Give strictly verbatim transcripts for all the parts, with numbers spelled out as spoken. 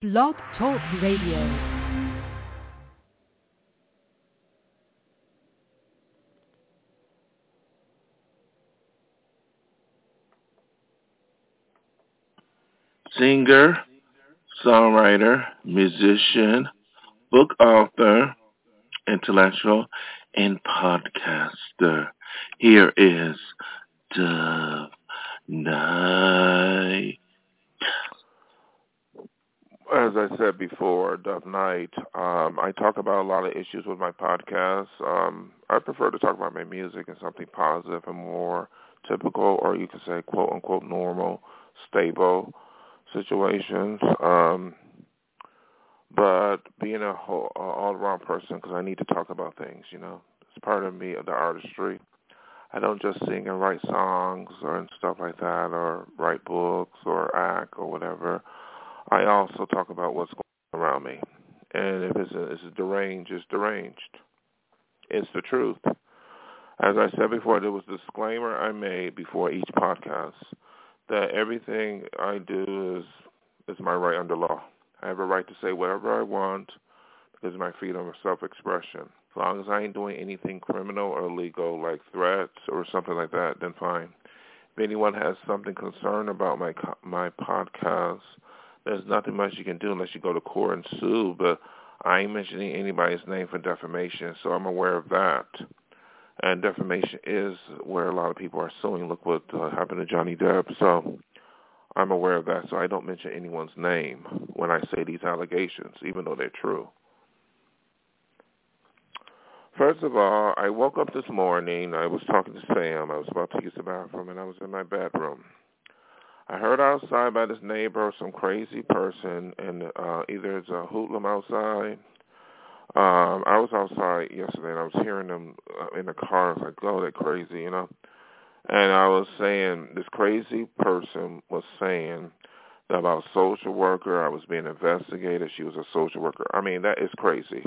Blog Talk Radio. Singer, songwriter, musician, book author, intellectual, and podcaster. Here is Dove Night. As I said before, Dove Night, um, I talk about a lot of issues with my podcast. Um, I prefer to talk about my music and something positive and more typical, or you could say quote-unquote normal, stable situations. Um, but being a whole, uh, all-around person, because I need to talk about things, you know. It's part of me, of the artistry. I don't just sing and write songs or and stuff like that, or write books or act or whatever. I also talk about what's going on around me. And if it's, a, it's a deranged, it's deranged. It's the truth. As I said before, there was a disclaimer I made before each podcast that everything I do is is my right under law. I have a right to say whatever I want because of my freedom of self-expression. As long as I ain't doing anything criminal or illegal like threats or something like that, then fine. If anyone has something concerned about my my podcast, there's nothing much you can do unless you go to court and sue, but I ain't mentioning anybody's name for defamation, so I'm aware of that. And defamation is where a lot of people are suing. Look what uh, happened to Johnny Depp. So I'm aware of that, so I don't mention anyone's name when I say these allegations, even though they're true. First of all, I woke up this morning. I was talking to Sam. I was about to use the bathroom, and I was in my bedroom. I heard outside by this neighbor some crazy person, and uh, either it's a hoodlum outside. Um, I was outside yesterday, and I was hearing them uh, in the car. I was like, oh, they're crazy, you know. And I was saying, this crazy person was saying that about a social worker. I was being investigated. She was a social worker. I mean, that is crazy.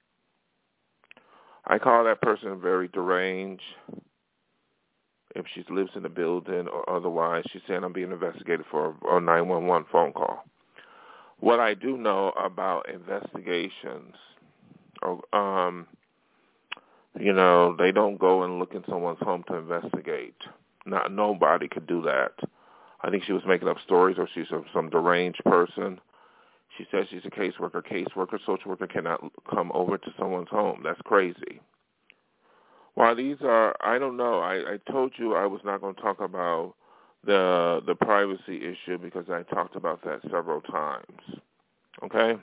I call that person very deranged. If she lives in the building or otherwise, she's saying I'm being investigated for a nine one one phone call. What I do know about investigations, um, you know, they don't go and look in someone's home to investigate. Not nobody could do that. I think she was making up stories, or she's some, some deranged person. She says she's a caseworker. Caseworker, social worker cannot come over to someone's home. That's crazy. While these are, I don't know. I, I told you I was not going to talk about the the privacy issue because I talked about that several times. Okay?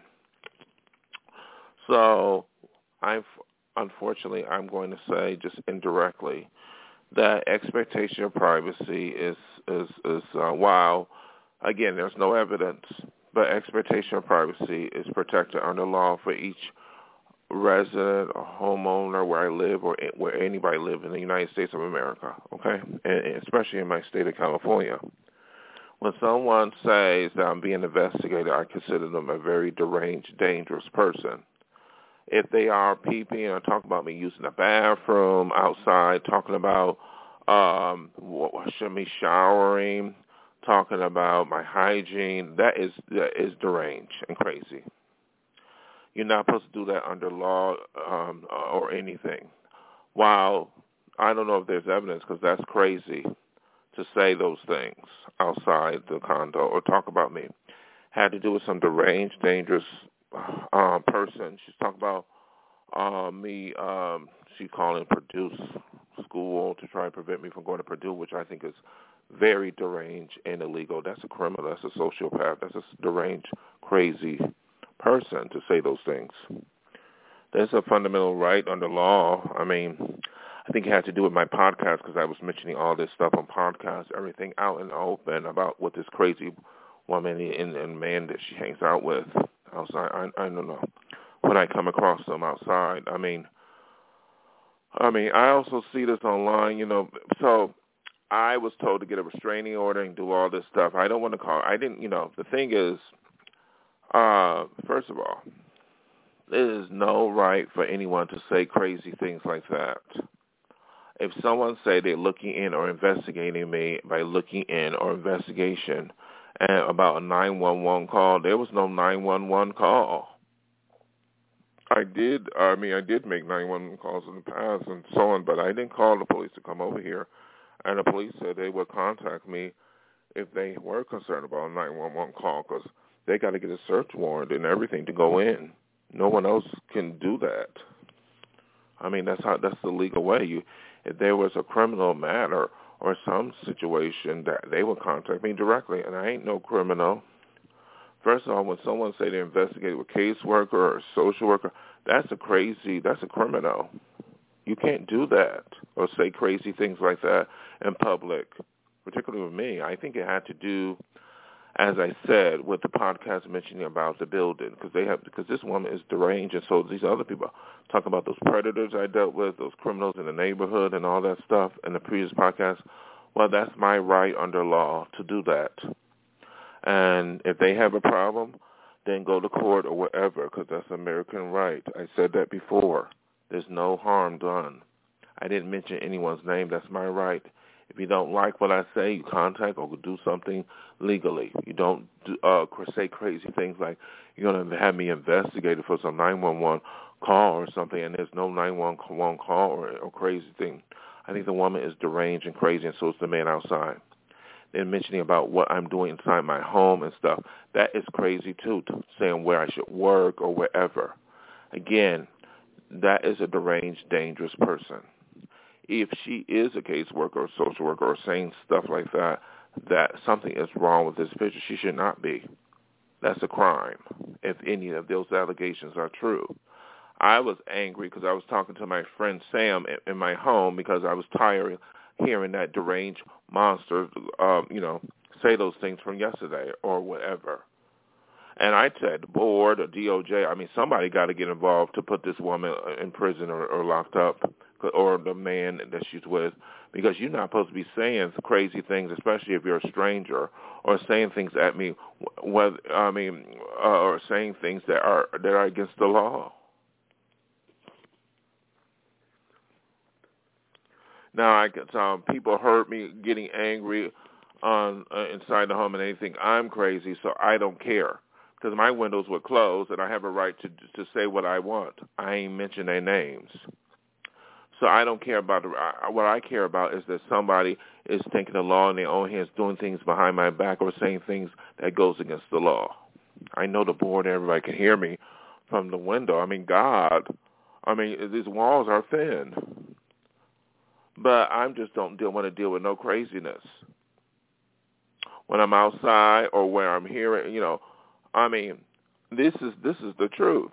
So, I unfortunately, I'm going to say just indirectly that expectation of privacy is is is uh, while again there's no evidence, but expectation of privacy is protected under law for each resident or homeowner where I live or where anybody lives in the United States of America, okay, and especially in my state of California. When someone says that I'm being investigated, I consider them a very deranged, dangerous person. If they are peeping or talking about me using the bathroom outside, talking about um, watching me showering, talking about my hygiene, that is that is deranged and crazy. You're not supposed to do that under law um, or anything. While I don't know if there's evidence, because that's crazy to say those things outside the condo or talk about me. Had to do with some deranged, dangerous um, person. She's talking about uh, me. Um, she calling Purdue school to try and prevent me from going to Purdue, which I think is very deranged and illegal. That's a criminal. That's a sociopath. That's a deranged, crazy person to say those things. There's a fundamental right under law. I mean, I think it had to do with my podcast because I was mentioning all this stuff on podcasts, everything out in the open about what this crazy woman and, and man that she hangs out with outside. I, I don't know. When I come across them outside, I mean, I mean, I also see this online, you know, so I was told to get a restraining order and do all this stuff. I don't want to call, I didn't, you know, the thing is, Uh, first of all, there is no right for anyone to say crazy things like that. If someone say they're looking in or investigating me by looking in or investigation, and about a nine one one call. There was no nine one one call. I did, I mean, I did make nine one one calls in the past and so on, but I didn't call the police to come over here. And the police said they would contact me if they were concerned about a nine one one call, because they got to get a search warrant and everything to go in. No one else can do that. I mean, that's how that's the legal way. You, if there was a criminal matter or some situation, that they would contact me directly, and I ain't no criminal. First of all, when someone say they investigated with a caseworker or a social worker, that's a crazy, that's a criminal. You can't do that or say crazy things like that in public, particularly with me. I think it had to do, as I said, with the podcast mentioning about the building, because they have, because this woman is deranged, and so these other people talk about those predators I dealt with, those criminals in the neighborhood and all that stuff in the previous podcast. Well, that's my right under law to do that. And if they have a problem, then go to court or whatever, because that's American right. I said that before. There's no harm done. I didn't mention anyone's name. That's my right. If you don't like what I say, you contact or do something legally. You don't do, uh, say crazy things like you're going to have me investigated for some nine one one call or something, and there's no nine one one call or, or crazy thing. I think the woman is deranged and crazy, and so is the man outside. And mentioning about what I'm doing inside my home and stuff, that is crazy too, to saying where I should work or wherever. Again, that is a deranged, dangerous person. If she is a caseworker or social worker or saying stuff like that, that something is wrong with this picture, she should not be. That's a crime, if any of those allegations are true. I was angry because I was talking to my friend Sam in, in my home because I was tired of hearing that deranged monster, um, you know, say those things from yesterday or whatever. And I said, the board or D O J, I mean, somebody got to get involved to put this woman in prison or, or locked up, or the man that she's with, because you're not supposed to be saying crazy things, especially if you're a stranger, or saying things at me, whether, I mean, uh, or saying things that are that are against the law. Now, I get um, people hurt me getting angry on uh, inside the home and anything. I'm crazy, so I don't care, because my windows were closed and I have a right to to say what I want. I ain't mention their names. So I don't care about the, uh, what I care about is that somebody is taking the law in their own hands, doing things behind my back or saying things that goes against the law. I know the board and everybody can hear me from the window. I mean, God, I mean, these walls are thin. But I just don't deal, want to deal with no craziness. When I'm outside or where I'm hearing, you know, I mean, this is this is the truth.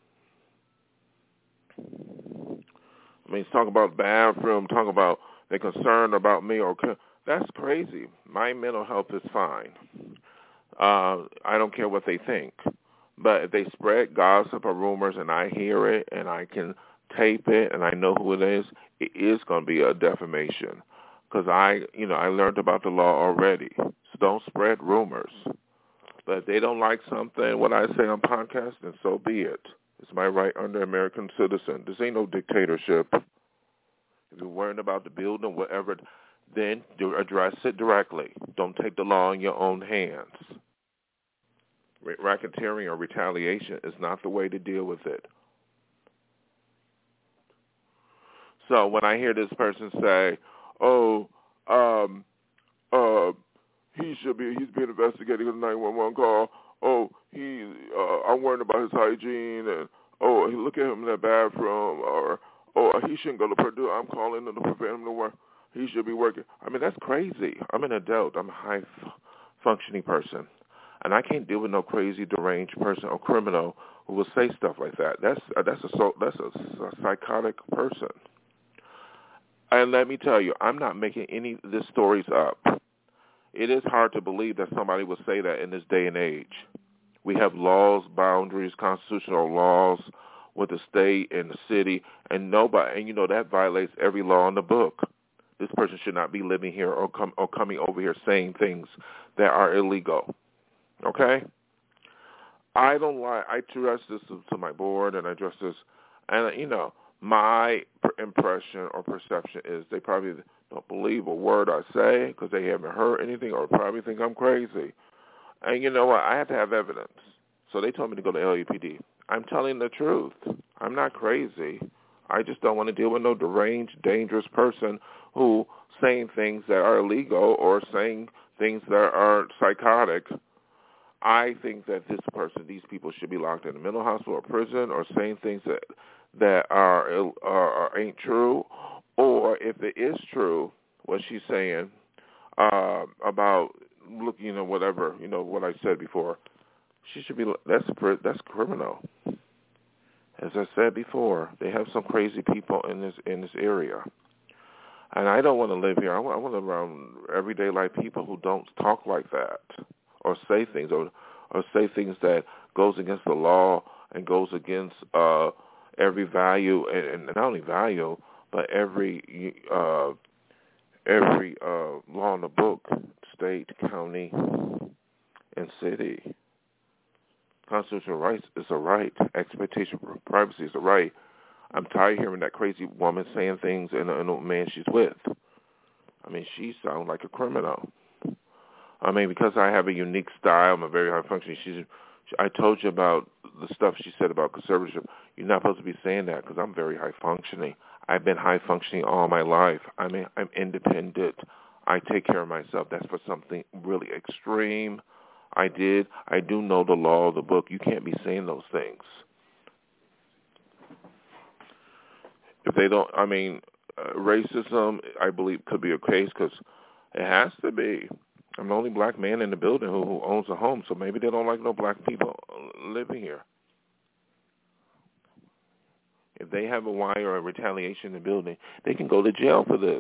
I mean, talk about bathroom, talk about they're concerned about me, or that's crazy. My mental health is fine. Uh, I don't care what they think. But if they spread gossip or rumors and I hear it and I can tape it and I know who it is, it is going to be a defamation. Because I, you know, I learned about the law already. So don't spread rumors. But if they don't like something, what I say on podcast, then so be it. It's my right under American citizen. This ain't no dictatorship. If you're worrying about the building, whatever, then you address it directly. Don't take the law in your own hands. Racketeering or retaliation is not the way to deal with it. So when I hear this person say, "Oh, um, uh, he should be, he's being investigated with a nine one one call. Oh, he, uh, I'm worried about his hygiene, and oh, look at him in that bathroom, or oh, he shouldn't go to Purdue. I'm calling him to prevent him to work. He should be working." I mean, that's crazy. I'm an adult. I'm a high-functioning person. And I can't deal with no crazy, deranged person or criminal who will say stuff like that. That's uh, that's a so, that's a, a psychotic person. And let me tell you, I'm not making any of these stories up. It is hard to believe that somebody would say that in this day and age. We have laws, boundaries, constitutional laws with the state and the city, and nobody, and you know that violates every law in the book. This person should not be living here or come or coming over here saying things that are illegal. Okay? I don't like, I address this to, to my board, and I address this, and, you know, my impression or perception is they probably don't believe a word I say because they haven't heard anything or probably think I'm crazy. And you know what? I have to have evidence. So they told me to go to L A P D. I'm telling the truth. I'm not crazy. I just don't want to deal with no deranged, dangerous person who saying things that are illegal or saying things that are psychotic. I think that this person, these people should be locked in a mental hospital or prison, or saying things that that are, are, are ain't true, or if it is true, what she's saying uh, about looking at whatever, you know, what I said before, she should be. That's that's criminal. As I said before, they have some crazy people in this in this area, and I don't want to live here. I want, I want to live around everyday life people who don't talk like that, or say things, or or say things that goes against the law and goes against uh, every value, and, and not only value, but every uh, every uh, law in the book, state, county, and city. Constitutional rights is a right. Expectation of privacy is a right. I'm tired of hearing that crazy woman saying things and a, and a man she's with. I mean, she sounds like a criminal. I mean, because I have a unique style, I'm a very high functioning. She's. I told you about the stuff she said about conservatorship. You're not supposed to be saying that because I'm very high functioning. I've been high functioning all my life. I mean, I'm independent. I take care of myself. That's for something really extreme. I did. I do know the law of the book. You can't be saying those things. If they don't, I mean, uh, racism, I believe, could be a case because it has to be. I'm the only black man in the building who, who owns a home, so maybe they don't like no black people living here. If they have a wire or a retaliation in the building, they can go to jail for this.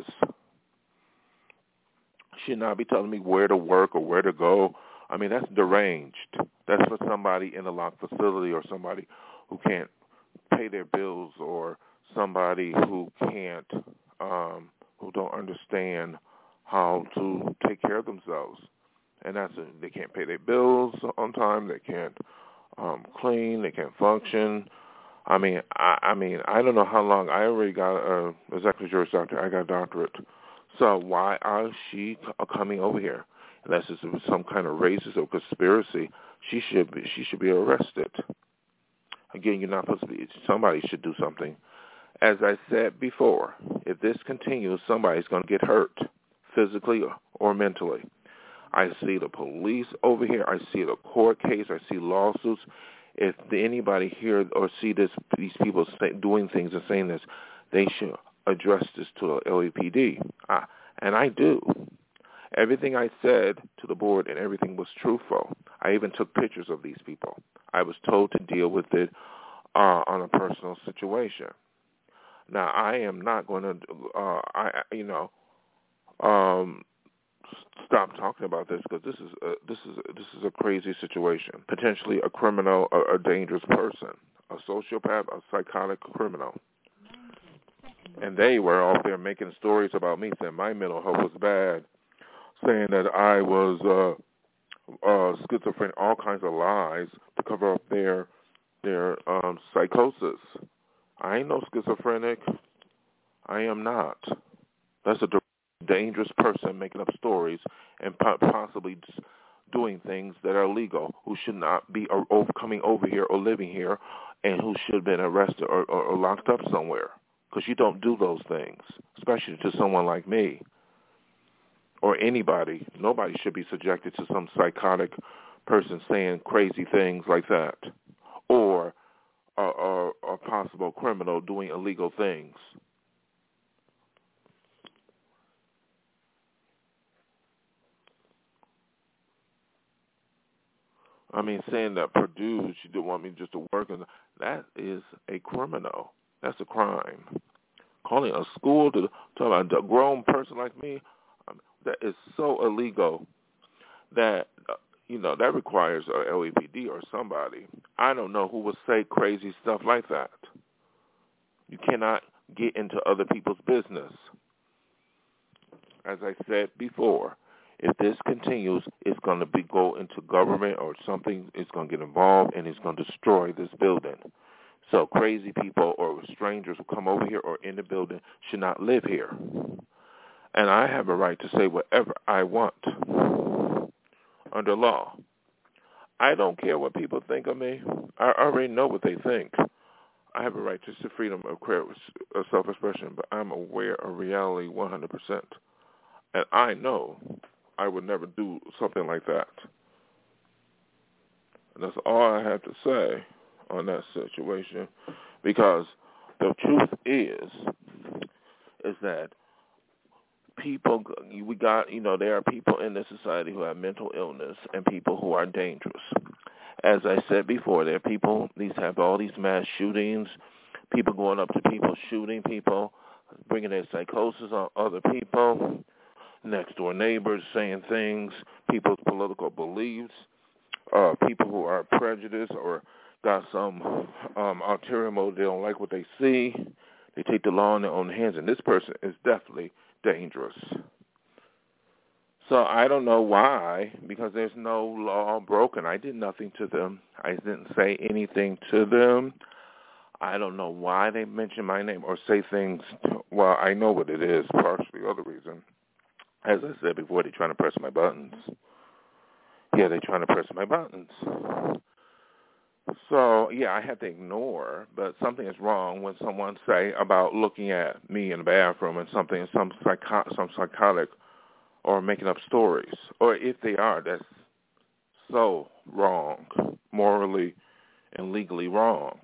Should not be telling me where to work or where to go. I mean, that's deranged. That's for somebody in a locked facility or somebody who can't pay their bills or somebody who can't, um, who don't understand how to take care of themselves. And that's a, they can't pay their bills on time. They can't um, clean. They can't function. I mean, I, I mean, I don't know how long. I already got a executive juris doctor. I got a doctorate. So why are she coming over here? Unless it's some kind of racist or conspiracy, she should be she should be arrested. Again, you're not supposed to be. Somebody should do something. As I said before, if this continues, somebody's going to get hurt, physically or, or mentally. I see the police over here. I see the court case. I see lawsuits. If anybody hear or see this, these people say, doing things and saying this, they should address this to the L A P D. Ah, and I do. Everything I said to the board and everything was truthful. I even took pictures of these people. I was told to deal with it uh, on a personal situation. Now, I am not going to, uh, I you know, um, stop talking about this because this is a, this is a, this is a crazy situation. Potentially a criminal, a, a dangerous person, a sociopath, a psychotic criminal. And they were out there making stories about me, saying my mental health was bad, saying that I was uh, uh, schizophrenic, all kinds of lies to cover up their their um, psychosis. I ain't no schizophrenic. I am not. That's a dangerous person making up stories and possibly doing things that are illegal, who should not be over, coming over here or living here, and who should have been arrested or, or, or locked up somewhere. Because you don't do those things, especially to someone like me or anybody. Nobody should be subjected to some psychotic person saying crazy things like that, or a, a, a possible criminal doing illegal things. I mean, saying that Purdue, she didn't want me just to work, and that is a criminal. That's a crime. Calling a school to talk about a grown person like me, um, that is so illegal that, uh, you know, that requires a L A P D or somebody. I don't know who would say crazy stuff like that. You cannot get into other people's business. As I said before, if this continues, it's going to be go into government or something. It's going to get involved, and it's going to destroy this building. So crazy people or strangers who come over here or in the building should not live here. And I have a right to say whatever I want under law. I don't care what people think of me. I already know what they think. I have a right to the freedom of self-expression, but I'm aware of reality one hundred percent. And I know I would never do something like that. And that's all I have to say on that situation, because the truth is, is that people, we got, you know, there are people in this society who have mental illness and people who are dangerous. As I said before, there are people, these have all these mass shootings, people going up to people, shooting people, bringing their psychosis on other people, next door neighbors saying things, people's political beliefs, uh, people who are prejudiced or got some um, ulterior motive, they don't like what they see, they take the law in their own hands, and this person is definitely dangerous. So I don't know why, because there's no law broken. I did nothing to them. I didn't say anything to them. I don't know why they mention my name or say things. Well, I know what it is, partially the other reason. As I said before, they're trying to press my buttons. Yeah, they're trying to press my buttons. So, yeah, I have to ignore, but something is wrong when someone say about looking at me in the bathroom and something, some psycho- some psychotic or making up stories. Or if they are, that's so wrong, morally and legally wrong.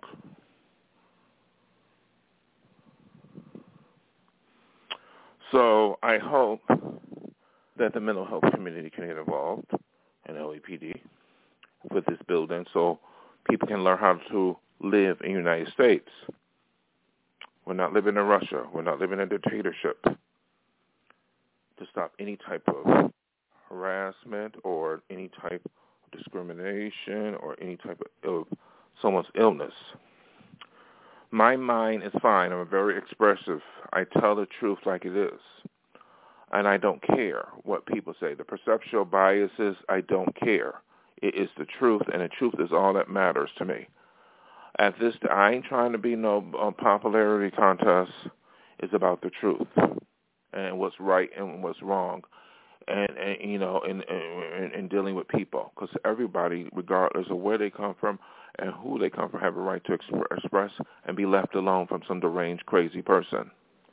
So I hope that the mental health community can get involved in L A P D with this building so people can learn how to live in the United States. We're not living in Russia. We're not living in a dictatorship. To stop any type of harassment or any type of discrimination or any type of, of someone's illness. My mind is fine. I'm very expressive. I tell the truth like it is. And I don't care what people say. The perceptual biases, I don't care. It is the truth, and the truth is all that matters to me. At this, I ain't trying to be no uh, popularity contest. It's about the truth and what's right and what's wrong, and, and you know, in, in, in dealing with people, because everybody, regardless of where they come from and who they come from, have a right to exp- express and be left alone from some deranged, crazy person.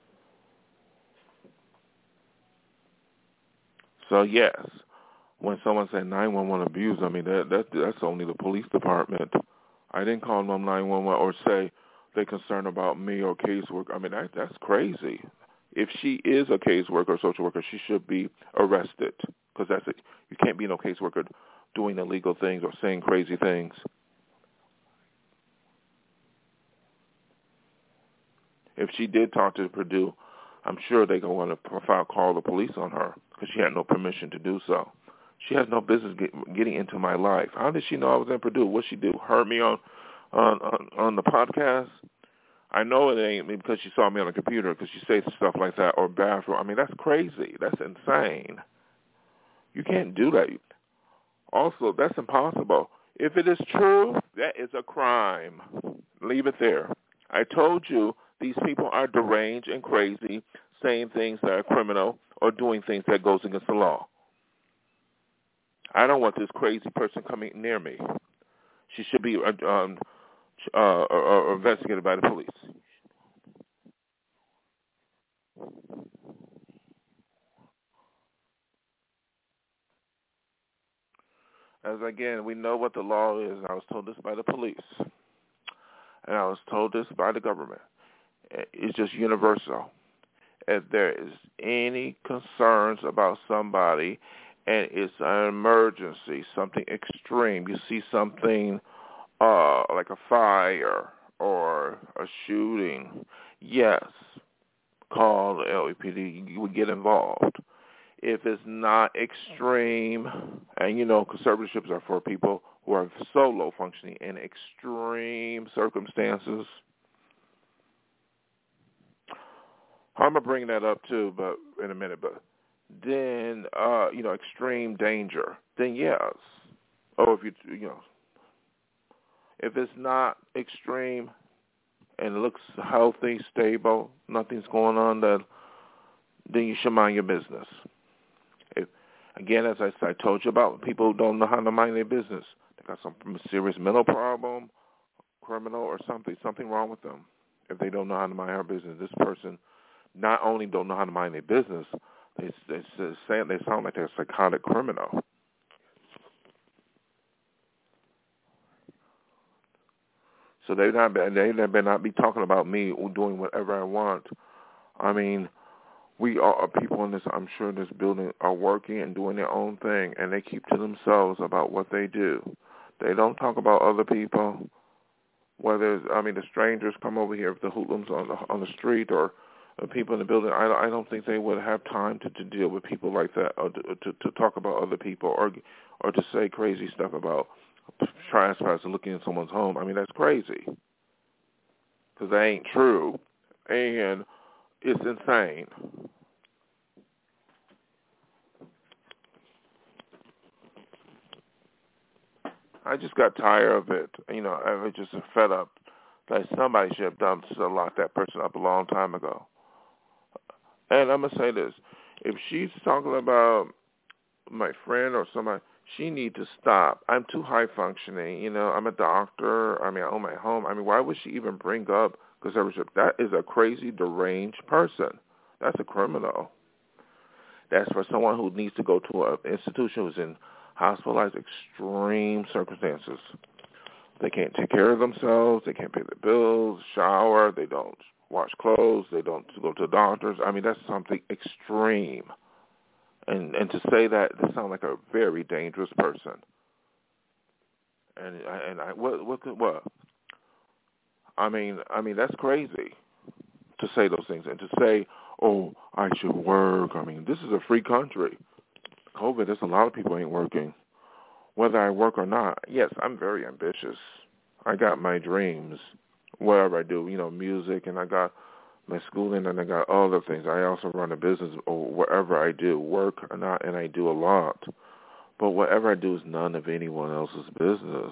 So yes, when someone said nine one one abuse, I mean that, that that's only the police department. I didn't call them nine one one or say they're concerned about me or casework. I mean that that's crazy. If she is a caseworker or social worker, she should be arrested, because that's it. You can't be no caseworker doing illegal things or saying crazy things. If she did talk to Purdue, I'm sure they're going to want to call the police on her because she had no permission to do so. She has no business get, getting into my life. How did she know I was in Purdue? What she do? Heard me on on on, on the podcast? I know it ain't because she saw me on the computer, because she says stuff like that, or bathroom. I mean, that's crazy. That's insane. You can't do that. Also, that's impossible. If it is true, that is a crime. Leave it there. I told you these people are deranged and crazy, saying things that are criminal or doing things that goes against the law. I don't want this crazy person coming near me. She should be um, uh, uh, investigated by the police. As again, we know what the law is. I was told this by the police, and I was told this by the government. It's just universal. If there is any concerns about somebody and it's an emergency, something extreme, you see something uh, like a fire or a shooting, yes, call the L A P D. You would get involved. If it's not extreme, and you know, conservatorships are for people who are so low functioning in extreme circumstances. I'm gonna bring that up too, but in a minute. But then, uh, you know, extreme danger. Then yes. Or if you, you know, if it's not extreme and it looks healthy, stable, nothing's going on, then then you should mind your business. If, again, as I, I told you about people who don't know how to mind their business, they're got some serious mental problem, criminal or something, something wrong with them. If they don't know how to mind their business, this person not only don't know how to mind their business, they they say they sound like they're a psychotic criminal. So they not they better not be talking about me or doing whatever I want. I mean, we are people in this. I'm sure this building are working and doing their own thing, and they keep to themselves about what they do. They don't talk about other people. Whether I mean the strangers come over here, if the hoodlums on the on the street or uh, people in the building, I, I don't think they would have time to, to deal with people like that, or to, to to talk about other people, or or to say crazy stuff about trespassing, looking in someone's home. I mean, that's crazy because that ain't true, and it's insane. I just got tired of it. You know, I was just fed up. Like somebody should have done to lock that person up a long time ago. And I'm gonna say this: if she's talking about my friend or somebody, she need to stop. I'm too high functioning. You know, I'm a doctor. I mean, I own my home. I mean, why would she even bring up? Because that is a crazy, deranged person. That's a criminal. That's for someone who needs to go to an institution who's in hospitalized extreme circumstances. They can't take care of themselves. They can't pay their bills, shower. They don't wash clothes. They don't go to doctors. I mean, that's something extreme. And and to say that, they sound like a very dangerous person. And and I what what could, what? I mean I mean that's crazy to say those things and to say, oh, I should work. I mean, this is a free country. COVID, there's a lot of people ain't working. Whether I work or not, yes, I'm very ambitious. I got my dreams, whatever I do, you know, music, and I got my schooling, and I got other things. I also run a business, or whatever I do, work or not, and I do a lot. But whatever I do is none of anyone else's business.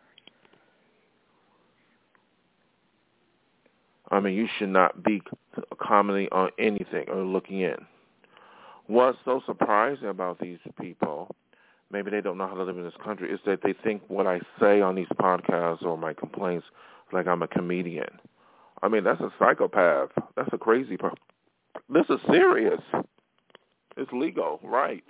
I mean, you should not be commenting on anything or looking in. What's so surprising about these people, maybe they don't know how to live in this country, is that they think what I say on these podcasts or my complaints like I'm a comedian. I mean, that's a psychopath. That's a crazy person. This is serious. It's legal rights.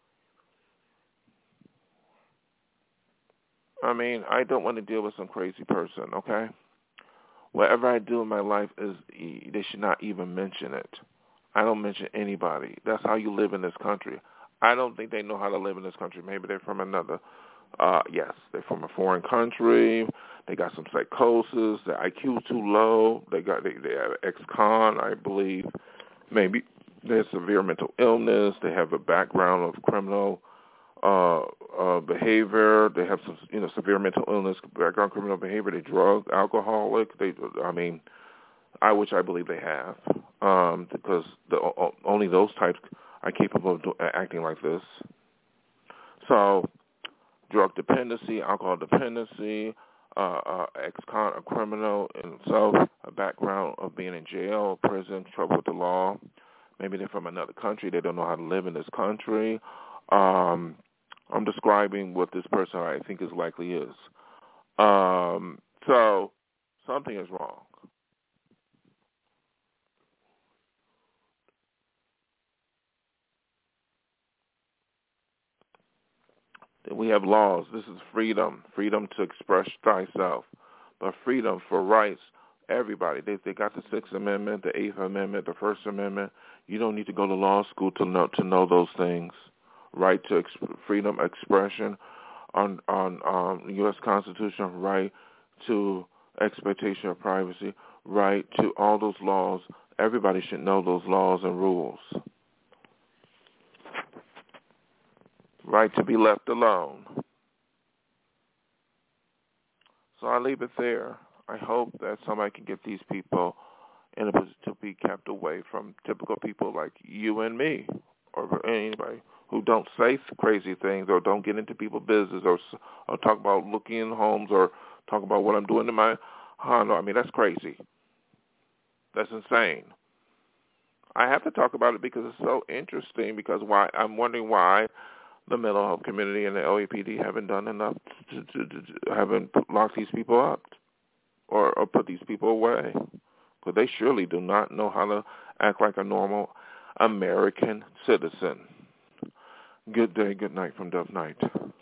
I mean, I don't want to deal with some crazy person, okay? Whatever I do in my life, is they should not even mention it. I don't mention anybody. That's how you live in this country. I don't think they know how to live in this country. Maybe they're from another, uh, yes, they're from a foreign country. They got some psychosis. Their I Q is too low. They got they, they have ex-con, I believe. Maybe they have severe mental illness. They have a background of criminal uh, uh, behavior. They have some, you know, severe mental illness, background criminal behavior. They drug, alcoholic. They, I mean, I which I believe they have, um, because the, only those types are capable of do, acting like this. So, drug dependency, alcohol dependency, uh, uh, ex-con, a criminal in itself, a background of being in jail, prison, trouble with the law. Maybe they're from another country. They don't know how to live in this country. Um, I'm describing what this person I think is likely is. Um, so something is wrong. We have laws. This is freedom, freedom to express thyself, but freedom for rights. Everybody, they they got the Sixth Amendment, the Eighth Amendment, the First Amendment. You don't need to go to law school to know to know those things. Right to ex- freedom expression on on um, the U S Constitution. Right to expectation of privacy. Right to all those laws. Everybody should know those laws and rules. Right to be left alone. So I leave it there. I hope that somebody can get these people in a position to be kept away from typical people like you and me, or anybody who don't say crazy things or don't get into people's business or, or talk about looking in homes or talk about what I'm doing to my Honda. I mean, that's crazy. That's insane. I have to talk about it because it's so interesting, because why I'm wondering why the mental health community and the L A P D haven't done enough to, to, to, to haven't locked these people up or, or put these people away. Because they surely do not know how to act like a normal American citizen. Good day, good night from Dove Night.